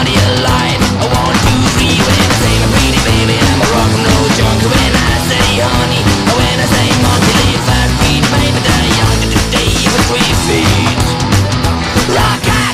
party alive. I want to free when I say my pretty baby, I'm a rock and roll junkie. When I say honey, or when I say monkey, live fast, pretty baby, die young to today with 3 feet. Rock out.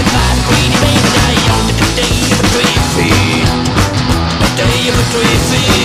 Three feet.